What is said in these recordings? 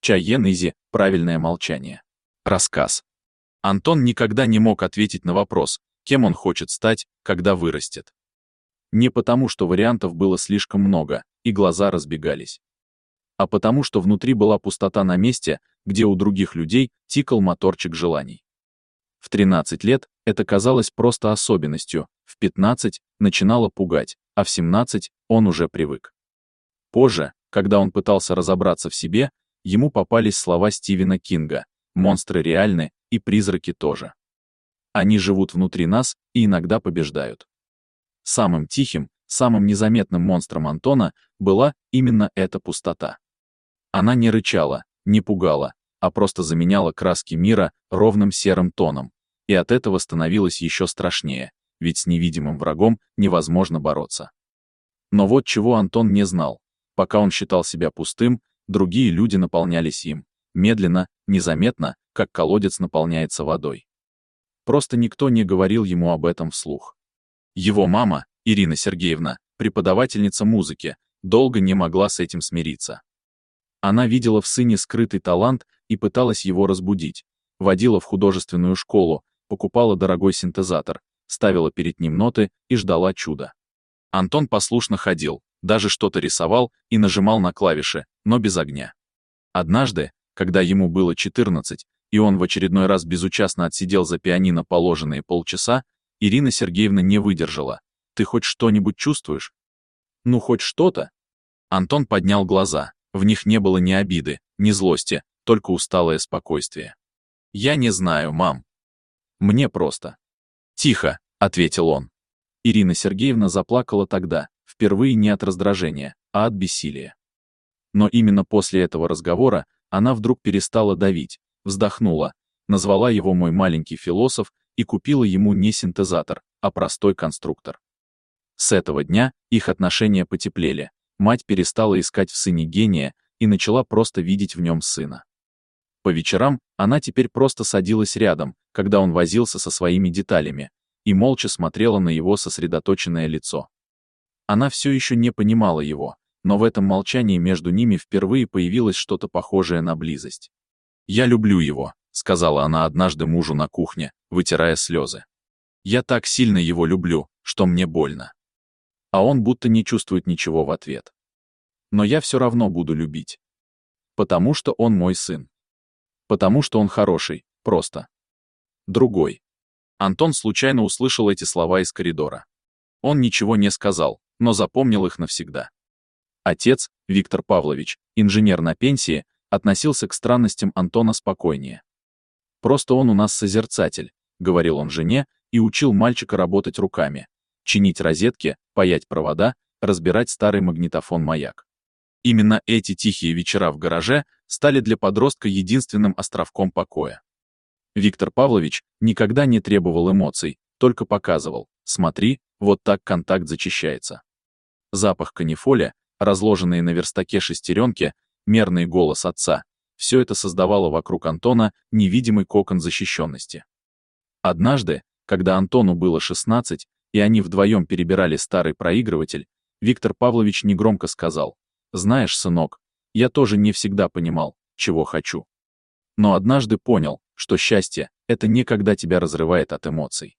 Чайен Изи, правильное молчание. Рассказ. Антон никогда не мог ответить на вопрос, кем он хочет стать, когда вырастет. Не потому, что вариантов было слишком много, и глаза разбегались, а потому, что внутри была пустота на месте, где у других людей тикал моторчик желаний. В 13 лет это казалось просто особенностью, в 15 начинало пугать, а в 17 он уже привык. Позже, когда он пытался разобраться в себе, ему попались слова Стивена Кинга: «Монстры реальны, и призраки тоже. Они живут внутри нас и иногда побеждают». Самым тихим, самым незаметным монстром Антона была именно эта пустота. Она не рычала, не пугала, а просто заменяла краски мира ровным серым тоном, и от этого становилось еще страшнее, ведь с невидимым врагом невозможно бороться. Но вот чего Антон не знал: пока он считал себя пустым, другие люди наполнялись им, медленно, незаметно, как колодец наполняется водой. Просто никто не говорил ему об этом вслух. Его мама, Ирина Сергеевна, преподавательница музыки, долго не могла с этим смириться. Она видела в сыне скрытый талант и пыталась его разбудить, водила в художественную школу, покупала дорогой синтезатор, ставила перед ним ноты и ждала чуда. Антон послушно ходил, даже что-то рисовал и нажимал на клавиши, но без огня. Однажды, когда ему было 14, и он в очередной раз безучастно отсидел за пианино положенные полчаса, Ирина Сергеевна не выдержала: «Ты хоть что-нибудь чувствуешь? Ну, хоть что-то?» Антон поднял глаза, в них не было ни обиды, ни злости, только усталое спокойствие. «Я не знаю, мам. Мне просто». «Тихо», — ответил он. Ирина Сергеевна заплакала тогда, впервые не от раздражения, а от бессилия. Но именно после этого разговора она вдруг перестала давить, вздохнула, назвала его «мой маленький философ» и купила ему не синтезатор, а простой конструктор. С этого дня их отношения потеплели, мать перестала искать в сыне гения и начала просто видеть в нем сына. По вечерам она теперь просто садилась рядом, когда он возился со своими деталями, и молча смотрела на его сосредоточенное лицо. Она все еще не понимала его, но в этом молчании между ними впервые появилось что-то похожее на близость. «Я люблю его», — сказала она однажды мужу на кухне, вытирая слезы. «Я так сильно его люблю, что мне больно». А он будто не чувствует ничего в ответ. «Но я все равно буду любить. Потому что он мой сын. Потому что он хороший, просто. Другой». Антон случайно услышал эти слова из коридора. Он ничего не сказал, но запомнил их навсегда. Отец, Виктор Павлович, инженер на пенсии, относился к странностям Антона спокойнее. «Просто он у нас созерцатель», — говорил он жене, и учил мальчика работать руками, чинить розетки, паять провода, разбирать старый магнитофон-маяк. Именно эти тихие вечера в гараже стали для подростка единственным островком покоя. Виктор Павлович никогда не требовал эмоций, только показывал: «Смотри, вот так контакт зачищается». Запах канифоля, разложенные на верстаке шестеренки, мерный голос отца — все это создавало вокруг Антона невидимый кокон защищенности. Однажды, когда Антону было 16, и они вдвоем перебирали старый проигрыватель, Виктор Павлович негромко сказал: «Знаешь, сынок, я тоже не всегда понимал, чего хочу. Но однажды понял, что счастье — это не когда тебя разрывает от эмоций.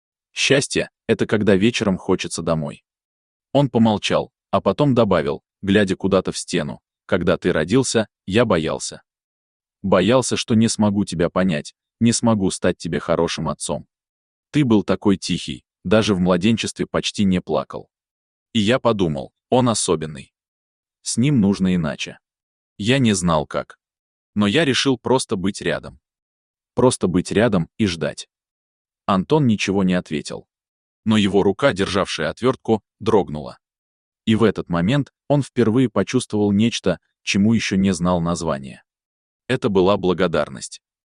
Счастье — это когда вечером хочется домой». Он помолчал, а потом добавил, глядя куда-то в стену: «Когда ты родился, я боялся. Боялся, что не смогу тебя понять, не смогу стать тебе хорошим отцом. Ты был такой тихий, даже в младенчестве почти не плакал. И я подумал, он особенный. С ним нужно иначе. Я не знал как. Но я решил просто быть рядом. Просто быть рядом и ждать». Антон ничего не ответил. Но его рука, державшая отвертку, дрогнула. И в этот момент он впервые почувствовал нечто, чему еще не знал названия. Это была благодарность.